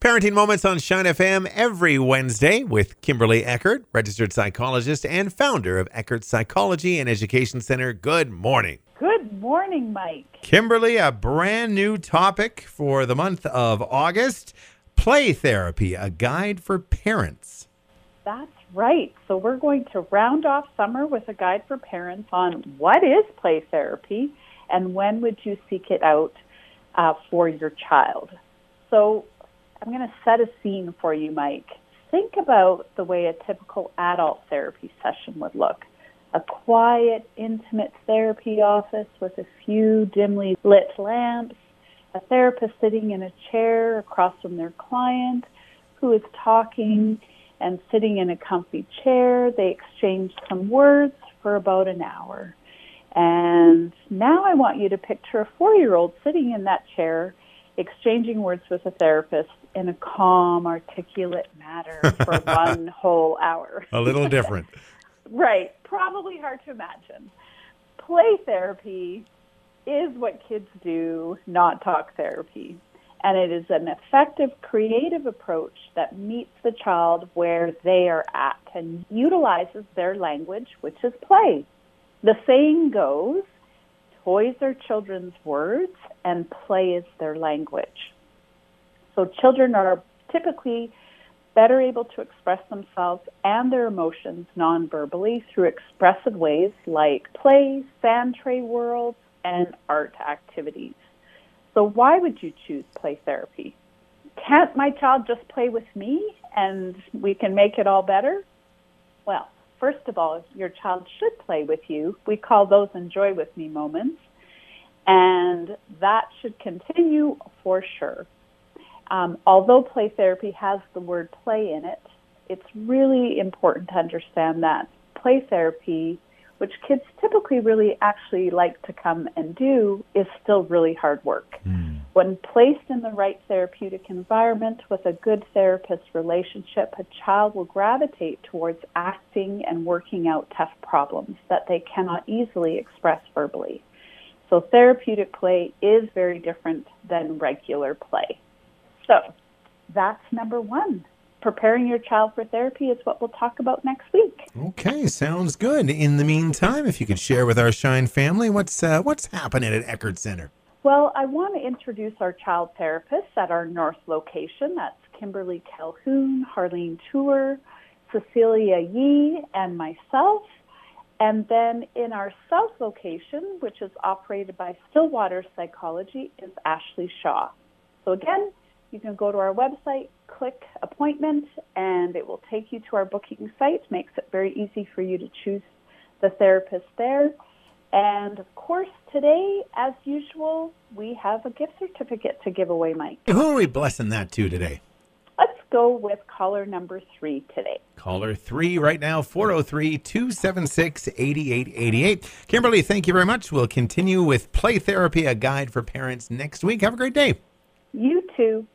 Parenting Moments on Shine FM every Wednesday with Kimberly Eckert, registered psychologist and founder of Eckert Psychology and Education Center. Good morning. Good morning, Mike. Kimberly, a brand new topic for the month of August, play therapy, a guide for parents. That's right. So we're going to round off summer with a guide for parents on what is play therapy and when would you seek it out for your child. So I'm going to set a scene for you, Mike. Think about the way a typical adult therapy session would look. A quiet, intimate therapy office with a few dimly lit lamps, a therapist sitting in a chair across from their client who is talking and sitting in a comfy chair. They exchange some words for about an hour. And now I want you to picture a 4-year-old sitting in that chair exchanging words with a therapist in a calm, articulate manner for one whole hour. A little different. Right. Probably hard to imagine. Play therapy is what kids do, not talk therapy. And it is an effective, creative approach that meets the child where they are at and utilizes their language, which is play. The saying goes, toys are children's words and play is their language. So children are typically better able to express themselves and their emotions non-verbally through expressive ways like play, sand tray worlds, and art activities. So why would you choose play therapy? Can't my child just play with me and we can make it all better? Well, first of all, your child should play with you. We call those enjoy with me moments. And that should continue for sure. Although play therapy has the word play in it, it's really important to understand that play therapy, which kids typically really actually like to come and do, is still really hard work. When placed in the right therapeutic environment with a good therapist relationship, a child will gravitate towards acting and working out tough problems that they cannot easily express verbally. So therapeutic play is very different than regular play. So that's number one. Preparing your child for therapy is what we'll talk about next week. Okay, sounds good. In the meantime, if you could share with our Shine family, what's happening at Eckert Center? Well, I want to introduce our child therapists at our north location. That's Kimberly Calhoun, Harleen Tour, Cecilia Yee, and myself. And then in our south location, which is operated by Stillwater Psychology, is Ashley Shaw. So again, you can go to our website, click appointment, and it will take you to our booking site. Makes it very easy for you to choose the therapist there. And of course, today, as usual, we have a gift certificate to give away, Mike. Who are we blessing that to today? Let's go with caller number 3 today. Caller 3 right now, 403-276-8888. Kimberly, thank you very much. We'll continue with Play Therapy, a guide for parents next week. Have a great day. You too.